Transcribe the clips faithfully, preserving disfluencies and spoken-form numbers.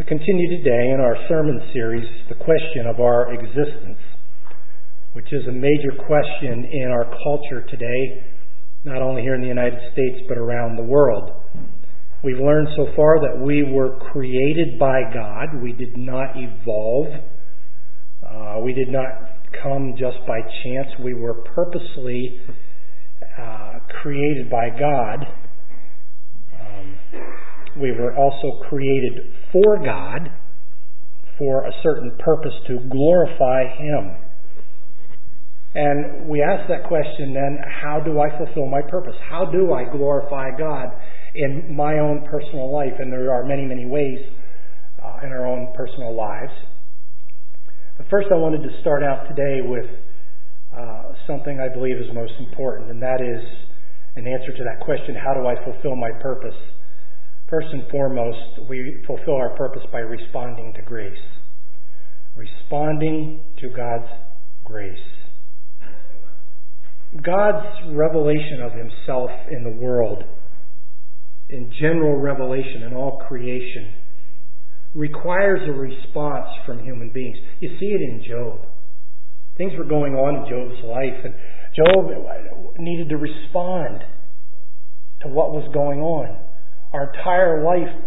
We continue today in our sermon series, the question of our existence, which is a major question in our culture today, not only here in the United States, but around the world. We've learned so far that we were created by God. We did not evolve. Uh, we did not come just by chance. We were purposely uh, created by God. Um, we were also created for God for a certain purpose, to glorify Him. And we ask that question then, how do I fulfill my purpose? How do I glorify God in my own personal life? And there are many, many ways uh, in our own personal lives. But first I wanted to start out today with uh, something I believe is most important, and that is an answer to that question, how do I fulfill my purpose? First and foremost, we fulfill our purpose by responding to grace. Responding to God's grace. God's revelation of Himself in the world, in general revelation in all creation, requires a response from human beings. You see it in Job. Things were going on in Job's life, and Job needed to respond to what was going on. Our entire life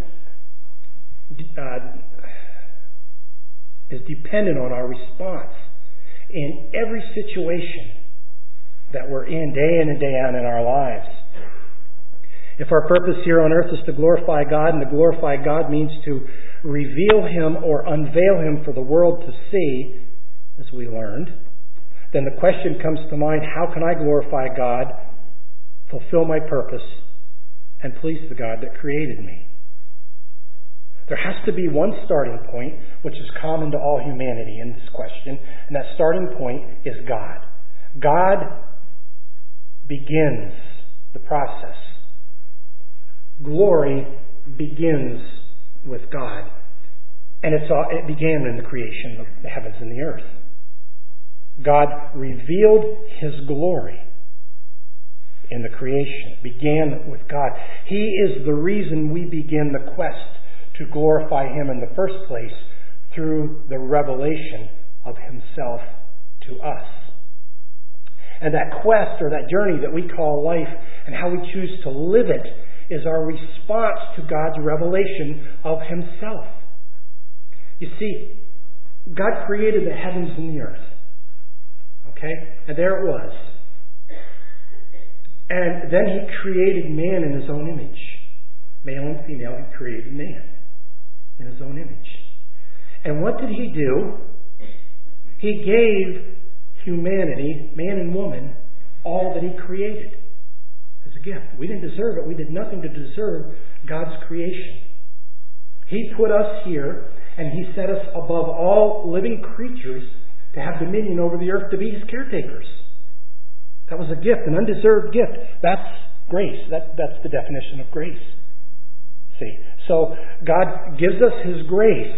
uh, is dependent on our response in every situation that we're in, day in and day out in our lives. If our purpose here on earth is to glorify God, and to glorify God means to reveal Him or unveil Him for the world to see, as we learned, then the question comes to mind, how can I glorify God, fulfill my purpose, and please the God that created me? There has to be one starting point, which is common to all humanity in this question, and that starting point is God. God begins the process. Glory begins with God. And it's all, it began in the creation of the heavens and the earth. God revealed His glory in the creation. It began with God. He is the reason we begin the quest to glorify Him in the first place through the revelation of Himself to us. And that quest or that journey that we call life and how we choose to live it is our response to God's revelation of Himself. You see, God created the heavens and the earth. Okay? And there it was. And then He created man in His own image. Male and female, He created man in His own image. And what did He do? He gave humanity, man and woman, all that He created as a gift. We didn't deserve it. We did nothing to deserve God's creation. He put us here, and He set us above all living creatures to have dominion over the earth, to be His caretakers. That was a gift, an undeserved gift. That's grace. That, that's the definition of grace. See, so God gives us His grace.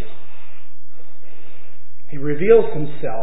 He reveals Himself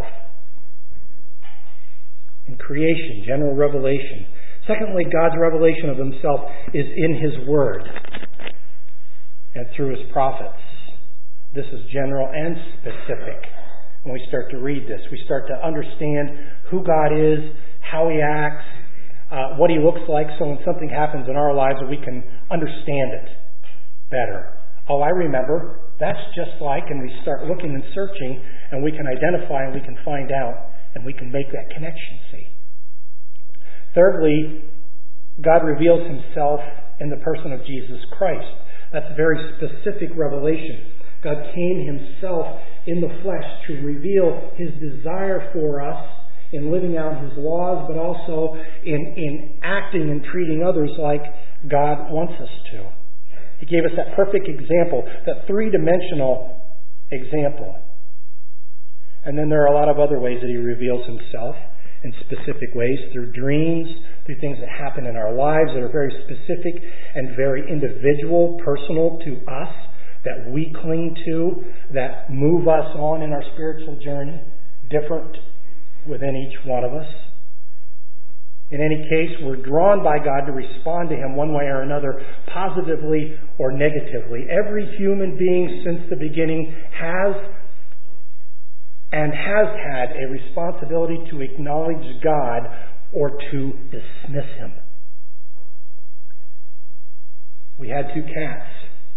in creation, general revelation. Secondly, God's revelation of Himself is in His Word and through His prophets. This is general and specific. When we start to read this, we start to understand who God is, how He acts, uh, what He looks like, so when something happens in our lives, we can understand it better. Oh, I remember. That's just like, and we start looking and searching, and we can identify and we can find out, and we can make that connection, see. Thirdly, God reveals Himself in the person of Jesus Christ. That's a very specific revelation. God came Himself in the flesh to reveal His desire for us in living out His laws, but also in, in acting and treating others like God wants us to. He gave us that perfect example, that three-dimensional example. And then there are a lot of other ways that He reveals Himself in specific ways, through dreams, through things that happen in our lives that are very specific and very individual, personal to us, that we cling to, that move us on in our spiritual journey, different within each one of us. In any case, we're drawn by God to respond to Him one way or another, positively or negatively. Every human being since the beginning has and has had a responsibility to acknowledge God or to dismiss Him. We had two cats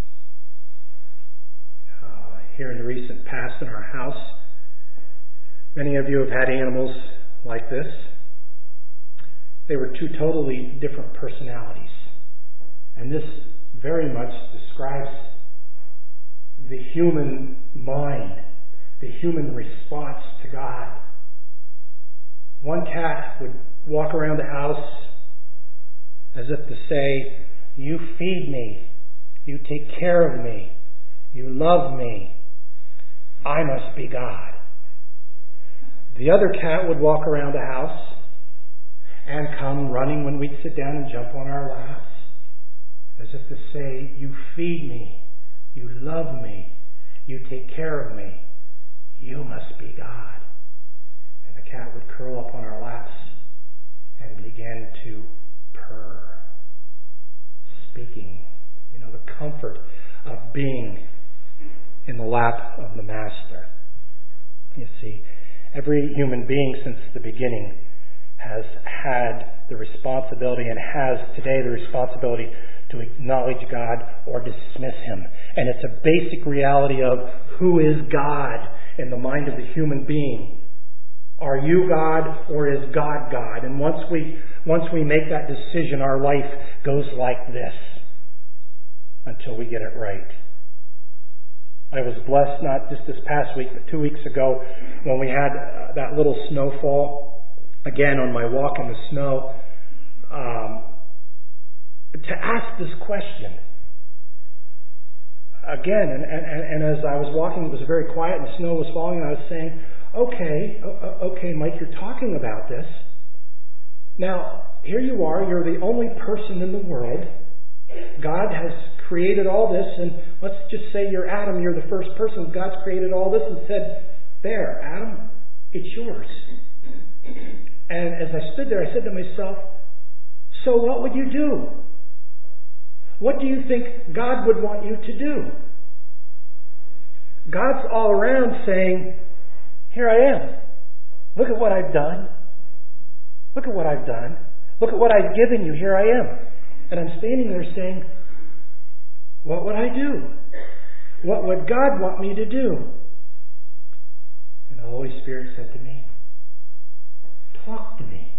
uh, here in the recent past in our house. Many of you have had animals like this. They were two totally different personalities. And this very much describes the human mind, the human response to God. One cat would walk around the house as if to say, "You feed me, you take care of me, you love me, I must be God." The other cat would walk around the house and come running when we'd sit down and jump on our laps, as if to say, "You feed me, you love me, you take care of me, you must be God." And the cat would curl up on our laps and begin to purr, speaking, you know, the comfort of being in the lap of the Master. You see, every human being since the beginning has had the responsibility and has today the responsibility to acknowledge God or dismiss Him. And it's a basic reality of who is God in the mind of the human being. Are you God or is God God? And once we once we make that decision, our life goes like this until we get it right. I was blessed not just this past week, but two weeks ago when we had uh, that little snowfall. Again, on my walk in the snow, um, to ask this question. Again, and, and, and as I was walking, it was very quiet and the snow was falling, and I was saying, okay, okay, Mike, you're talking about this. Now, here you are, you're the only person in the world. God has created all this, and let's just say you're Adam, you're the first person. God's created all this and said, "There, Adam, it's yours." And as I stood there, I said to myself, so what would you do? What do you think God would want you to do? God's all around saying, "Here I am. Look at what I've done. Look at what I've done. Look at what I've given you. Here I am." And I'm standing there saying, what would I do? What would God want me to do? And the Holy Spirit said to me, "Talk to me.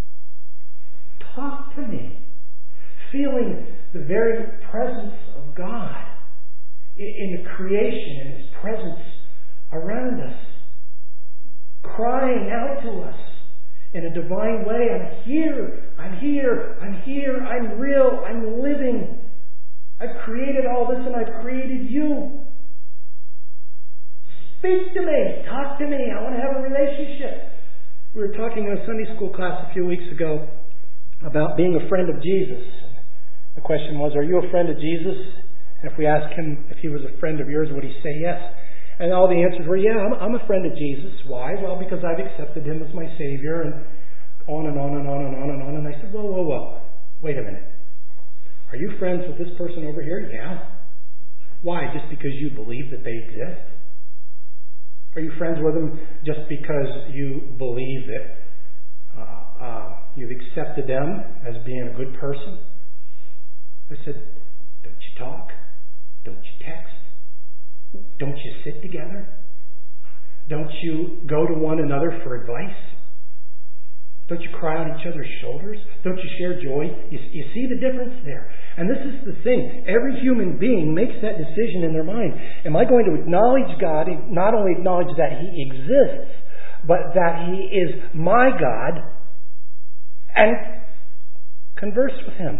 Talk to me." Feeling the very presence of God in the creation, in His presence around us. Crying out to us in a divine way, "I'm here, I'm here, I'm here, I'm real, I'm living. I've created all this and I've created you. Speak to me, talk to me, I want to have a relationship." We were talking in a Sunday school class a few weeks ago about being a friend of Jesus. The question was, are you a friend of Jesus? And if we asked him if he was a friend of yours, would he say yes? And all the answers were, yeah, I'm, I'm a friend of Jesus. Why? Well, because I've accepted Him as my Savior, and on and on and on and on and on. And I said, whoa, whoa, whoa. Wait a minute. Are you friends with this person over here? Yeah. Why? Just because you believe that they exist? Are you friends with them just because you believe that uh, uh, you've accepted them as being a good person? I said, don't you talk? Don't you text? Don't you sit together? Don't you go to one another for advice? Don't you cry on each other's shoulders? Don't you share joy? You, you see the difference there? And this is the thing. Every human being makes that decision in their mind. Am I going to acknowledge God, not only acknowledge that He exists, but that He is my God, and converse with Him?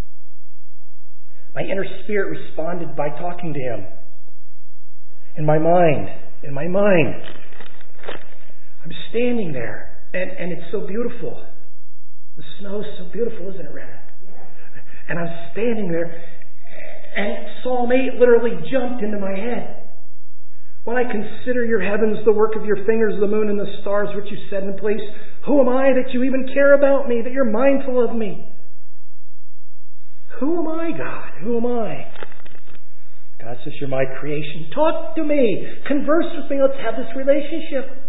My inner spirit responded by talking to Him. In my mind, in my mind, I'm standing there. And, and it's so beautiful. The snow's so beautiful, isn't it, Rena? And I'm standing there, and Psalm eight literally jumped into my head. When I consider your heavens, the work of your fingers, the moon and the stars which you set in place, Who am I that you even care about me, that you're mindful of me? Who am I, God? Who am I? God says, you're my creation. Talk to me. Converse with me. Let's have this relationship.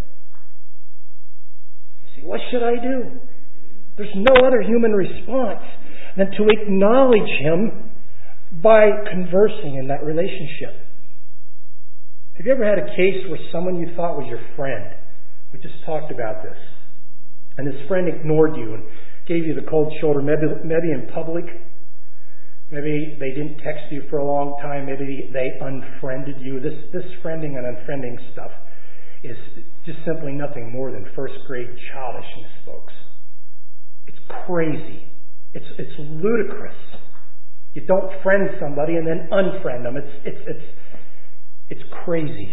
You see, what should I do? There's no other human response than to acknowledge Him by conversing in that relationship. Have you ever had a case where someone you thought was your friend? We just talked about this. And this friend ignored you and gave you the cold shoulder, maybe, maybe in public. Maybe they didn't text you for a long time. Maybe they unfriended you. This this friending and unfriending stuff is just simply nothing more than first grade childishness, folks. It's crazy. It's it's ludicrous. You don't friend somebody and then unfriend them. It's it's it's it's crazy.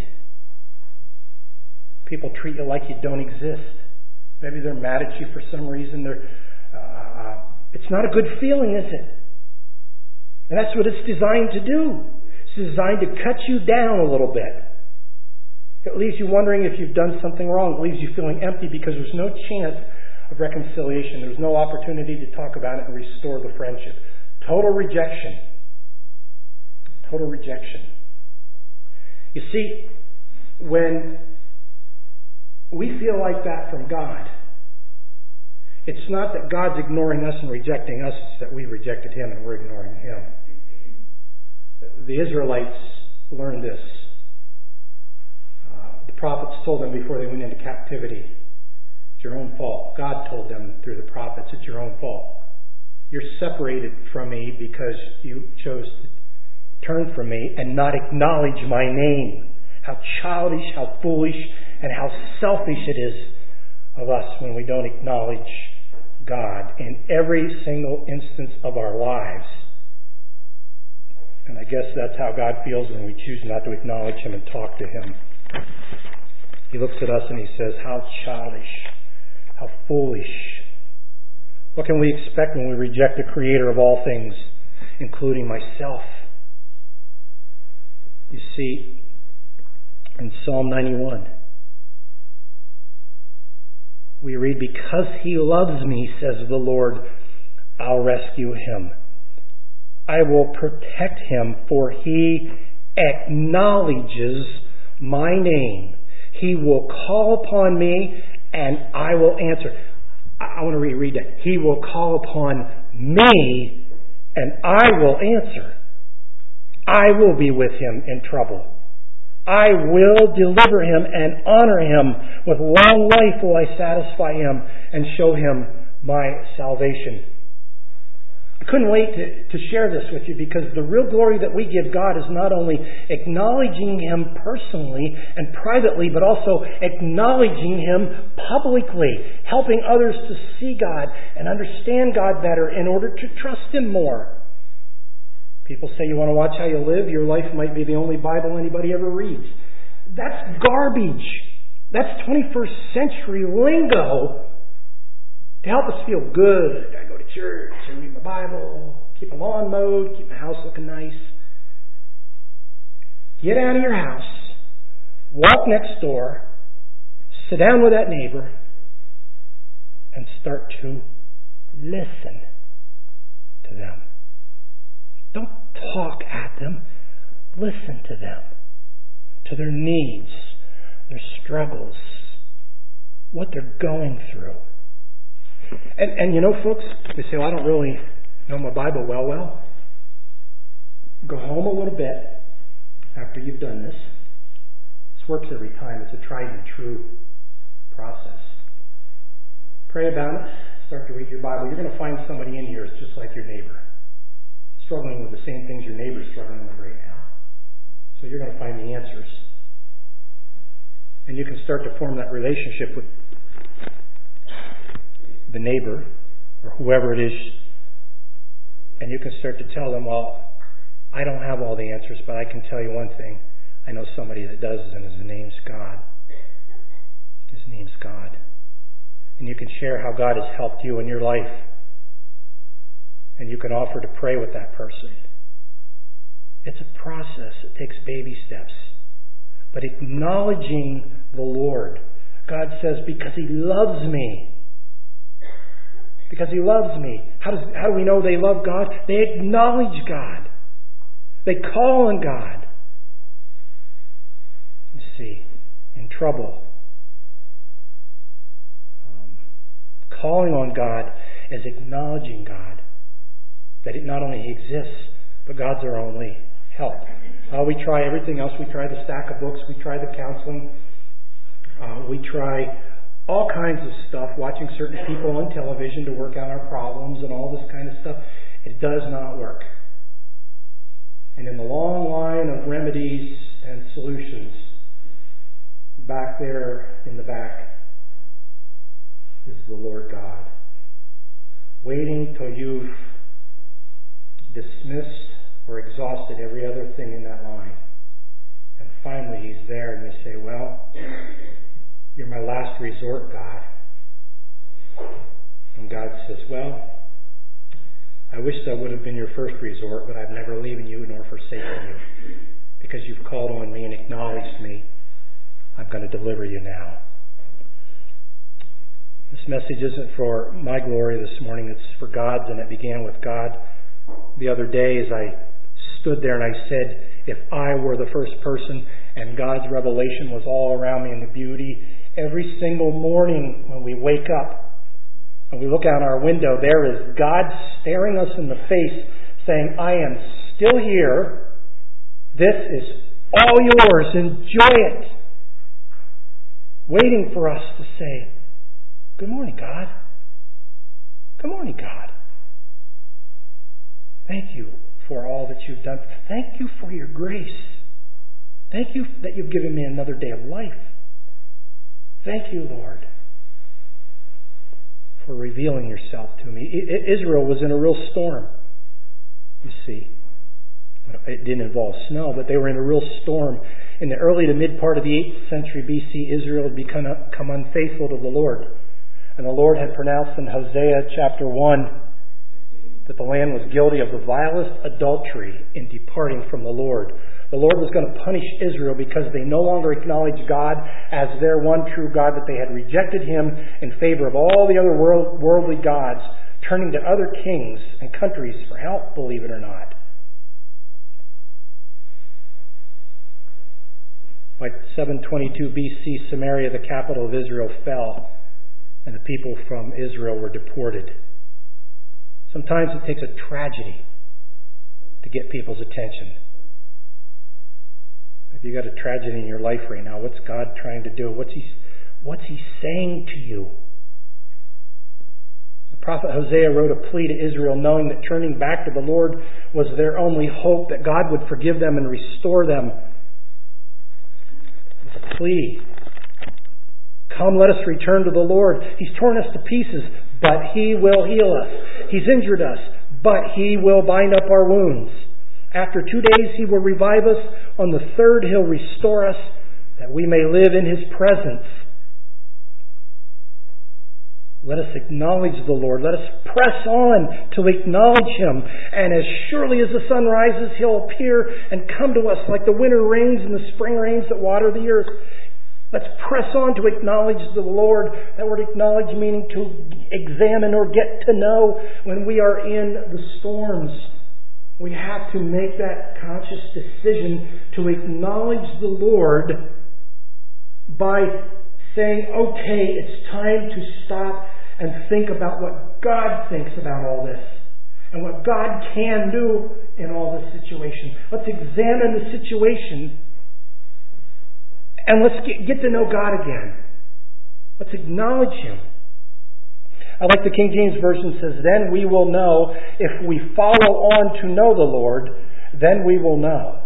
People treat you like you don't exist. Maybe they're mad at you for some reason. They're uh, it's not a good feeling, is it? And that's what it's designed to do. It's designed to cut you down a little bit. It leaves you wondering if you've done something wrong. It leaves you feeling empty because there's no chance of reconciliation. There's no opportunity to talk about it and restore the friendship. Total rejection. Total rejection. You see, when we feel like that from God, it's not that God's ignoring us and rejecting us, it's that we rejected Him and we're ignoring Him. The Israelites learned this. Uh, the prophets told them before they went into captivity, it's your own fault. God told them through the prophets, it's your own fault. You're separated from me because you chose to turn from me and not acknowledge my name. How childish, how foolish, and how selfish it is of us when we don't acknowledge God in every single instance of our lives. And I guess that's how God feels when we choose not to acknowledge Him and talk to Him. He looks at us and He says, how childish, how foolish. What can we expect when we reject the Creator of all things, including myself? You see, in Psalm ninety-one, we read, because He loves me, says the Lord, I'll rescue Him. I will protect Him, for He acknowledges my name. He will call upon me, and I will answer. I want to reread that. He will call upon me, and I will answer. I will be with him in trouble. I will deliver him and honor him. With long life will I satisfy him and show him my salvation. I couldn't wait to, to share this with you because the real glory that we give God is not only acknowledging Him personally and privately, but also acknowledging Him publicly, helping others to see God and understand God better in order to trust Him more. People say you want to watch how you live, your life might be the only Bible anybody ever reads. That's garbage. That's twenty-first century lingo to help us feel good. I gotta go to church and read my Bible, keep my lawn mowed, keep my house looking nice. Get out of your house, walk next door, sit down with that neighbor, and start to listen to them. Don't talk at them. Listen to them, to their needs, their struggles, what they're going through. And, and you know, folks, you say, well, I don't really know my Bible well. Well, go home a little bit after you've done this. This works every time. It's a tried and true process. Pray about it. Start to read your Bible. You're going to find somebody in here that's just like your neighbor, struggling with the same things your neighbor's struggling with right now. So you're going to find the answers. And you can start to form that relationship with the neighbor or whoever it is, and you can start to tell them, well, I don't have all the answers, but I can tell you one thing. I know somebody that does, and his name's God. His name's God. And you can share how God has helped you in your life. And you can offer to pray with that person. It's a process. It takes baby steps. But acknowledging the Lord. God says, because He loves me, because He loves me. How does how do we know they love God? They acknowledge God. They call on God. You see, in trouble, um, calling on God is acknowledging God. That it not only He exists, but God's our only help. Uh, we try everything else. We try the stack of books. We try the counseling. Uh, we try all kinds of stuff, watching certain people on television to work out our problems and all this kind of stuff. It does not work. And in the long line of remedies and solutions, back there in the back is the Lord God, waiting till you've dismissed or exhausted every other thing in that line. And finally He's there and you say, well, You're my last resort, God. And God says, well, I wish that would have been your first resort, but I've never leaving you nor forsaken you. Because you've called on me and acknowledged me, I'm going to deliver you now. This message isn't for my glory this morning, it's for God's, and it began with God. The other day as I stood there and I said, if I were the first person and God's revelation was all around me in the beauty, every single morning when we wake up and we look out our window, there is God staring us in the face saying, I am still here. This is all yours. Enjoy it. Waiting for us to say, good morning, God. Good morning, God. Thank you for all that you've done. Thank you for your grace. Thank you that you've given me another day of life. Thank you, Lord, for revealing yourself to me. Israel was in a real storm, you see. It didn't involve snow, but they were in a real storm. In the early to mid part of the eighth century B C, Israel had become unfaithful to the Lord. And the Lord had pronounced in Hosea chapter one that the land was guilty of the vilest adultery in departing from the Lord. The Lord was going to punish Israel because they no longer acknowledged God as their one true God, that they had rejected Him in favor of all the other world, worldly gods, turning to other kings and countries for help, believe it or not. By seven twenty-two B C, Samaria, the capital of Israel, fell, and the people from Israel were deported. Sometimes it takes a tragedy to get people's attention. If you got a tragedy in your life right now, what's God trying to do? What's He, what's He saying to you? The prophet Hosea wrote a plea to Israel, knowing that turning back to the Lord was their only hope, that God would forgive them and restore them. It's a plea. Come, let us return to the Lord. He's torn us to pieces, but He will heal us. He's injured us, but He will bind up our wounds. After two days He will revive us. On the third He'll restore us, that we may live in His presence. Let us acknowledge the Lord. Let us press on to acknowledge Him. And as surely as the sun rises, He'll appear and come to us like the winter rains and the spring rains that water the earth. Let's press on to acknowledge the Lord. That word acknowledge meaning to examine or get to know when we are in the storms. We have to make that conscious decision to acknowledge the Lord by saying, okay, it's time to stop and think about what God thinks about all this and what God can do in all this situation. Let's examine the situation and let's get, get to know God again. Let's acknowledge Him. I like the King James Version says, then we will know. If we follow on to know the Lord, then we will know.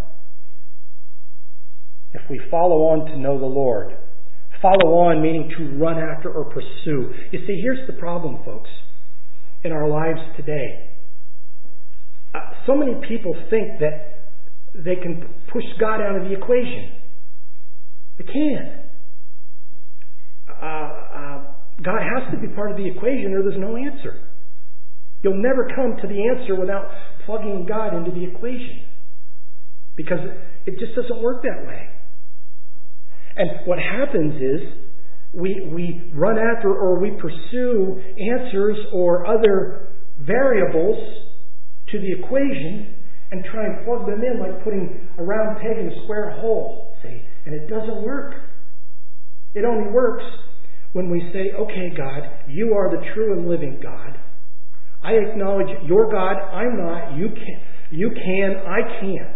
If we follow on to know the Lord. Follow on meaning to run after or pursue. You see, here's the problem, folks, in our lives today. Uh, so many people think that they can push God out of the equation. They can't. Uh, uh, God has to be part of the equation or there's no answer. You'll never come to the answer without plugging God into the equation. Because it just doesn't work that way. And what happens is We, we run after or we pursue answers or other variables to the equation and try and plug them in like putting a round peg in a square hole. See? And it doesn't work. It only works when we say, okay, God, you are the true and living God. I acknowledge you're God, I'm not, you can, you can, I can't.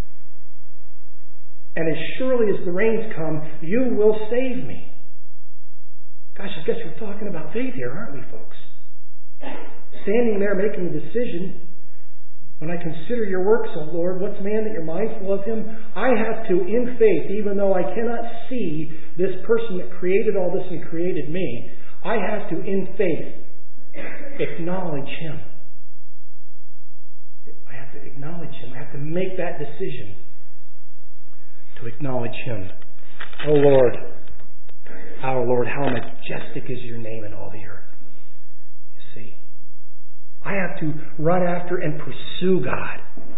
And as surely as the rains come, you will save me. Gosh, I guess we're talking about faith here, aren't we, folks? Standing there making a decision. When I consider your works, O Lord, what's man that you're mindful of him? I have to, in faith, even though I cannot see this person that created all this and created me, I have to, in faith, acknowledge him. I have to acknowledge him. I have to make that decision to acknowledge him. O Lord, our Lord, how majestic is your name in all the earth. You see, I have to run after and pursue God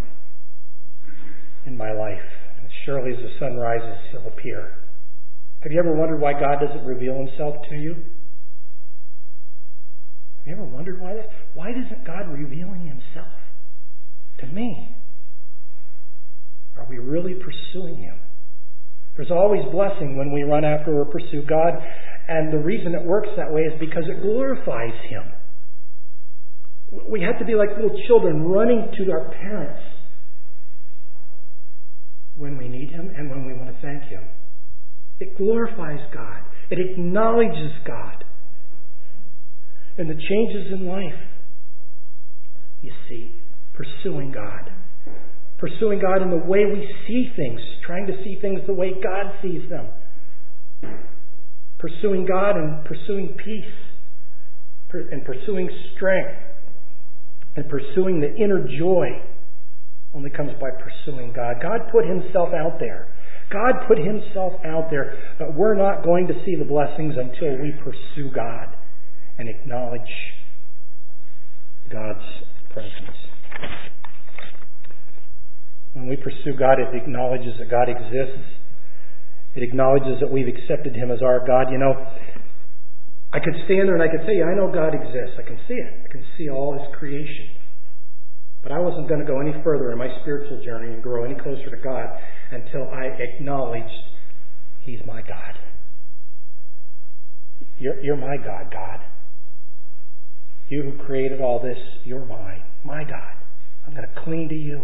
in my life. And surely as the sun rises, he'll appear. Have you ever wondered why God doesn't reveal himself to you? Have you ever wondered why that? Why isn't God revealing himself to me? Are we really pursuing him? There's always blessing when we run after or pursue God. And the reason it works that way is because it glorifies him. We have to be like little children running to our parents when we need him and when we want to thank him. It glorifies God. It acknowledges God. And the changes in life, you see, pursuing God. Pursuing God in the way we see things, trying to see things the way God sees them. Pursuing God and pursuing peace and pursuing strength and pursuing the inner joy only comes by pursuing God. God put himself out there. God put himself out there, but we're not going to see the blessings until we pursue God and acknowledge God's presence. When we pursue God, it acknowledges that God exists. It acknowledges that we've accepted him as our God. You know, I could stand there and I could say, I know God exists. I can see it. I can see all his creation. But I wasn't going to go any further in my spiritual journey and grow any closer to God until I acknowledged he's my God. You're, you're my God, God. You who created all this, you're mine. My God. I'm going to cling to you.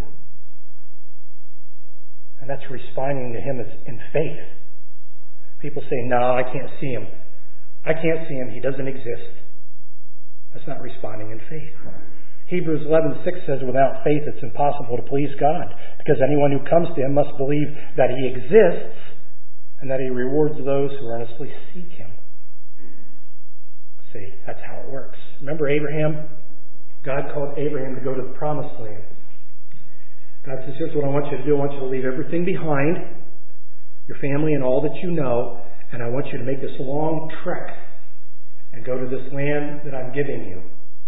And that's responding to him in faith. People say, no, I can't see him. I can't see him. He doesn't exist. That's not responding in faith. Hebrews eleven six says, without faith it's impossible to please God, because anyone who comes to him must believe that he exists and that he rewards those who earnestly seek him. See, that's how it works. Remember Abraham? God called Abraham to go to the promised land. God says, here's what I want you to do. I want you to leave everything behind, your family and all that you know, and I want you to make this long trek and go to this land that I'm giving you.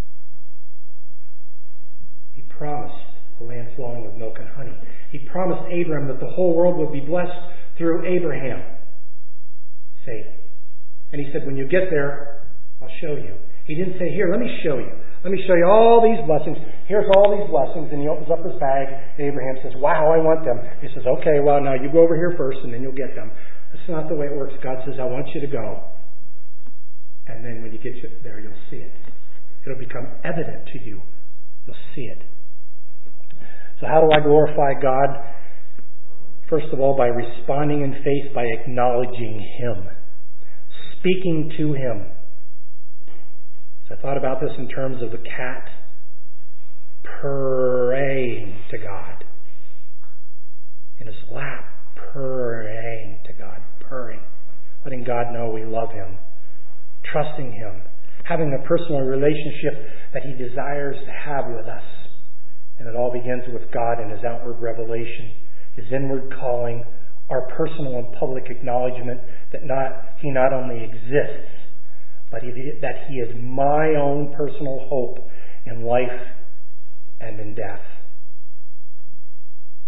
He promised a land flowing with milk and honey. He promised Abraham that the whole world would be blessed through Abraham. See? And he said, when you get there, I'll show you. He didn't say, here, let me show you. Let me show you all these blessings. Here's all these blessings. And he opens up his bag. Abraham says, wow, I want them. He says, okay, well, now you go over here first and then you'll get them. That's not the way it works. God says, I want you to go. And then when you get there, you'll see it. It'll become evident to you. You'll see it. So how do I glorify God? First of all, by responding in faith, by acknowledging him. Speaking to him. So I thought about this in terms of the cat praying to God. In his lap, praying to God, purring. Letting God know we love him. Trusting him. Having a personal relationship that he desires to have with us. And it all begins with God and his outward revelation, his inward calling, our personal and public acknowledgement that not he not only exists, but he, that he is my own personal hope in life and in death.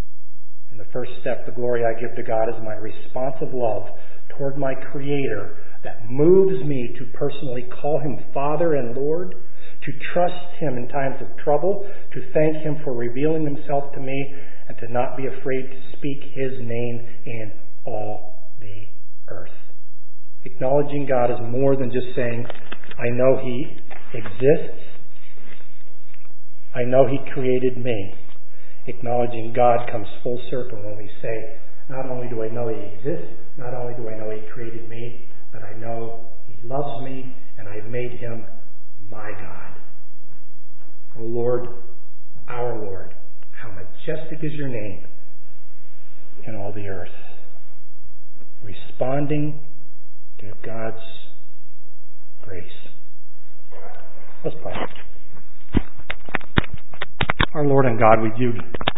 And the first step, the glory I give to God, is my responsive love toward my Creator that moves me to personally call Him Father and Lord, to trust Him in times of trouble, to thank Him for revealing Himself to me, and to not be afraid to speak His name in all the earth. Acknowledging God is more than just saying, I know He exists. I know He created me. Acknowledging God comes full circle when we say, not only do I know He exists, not only do I know He created me, but I know He loves me and I've made Him my God. O Lord, our Lord, how majestic is your name in all the earth. Responding to God's grace. Let's pray. Our Lord and God, we do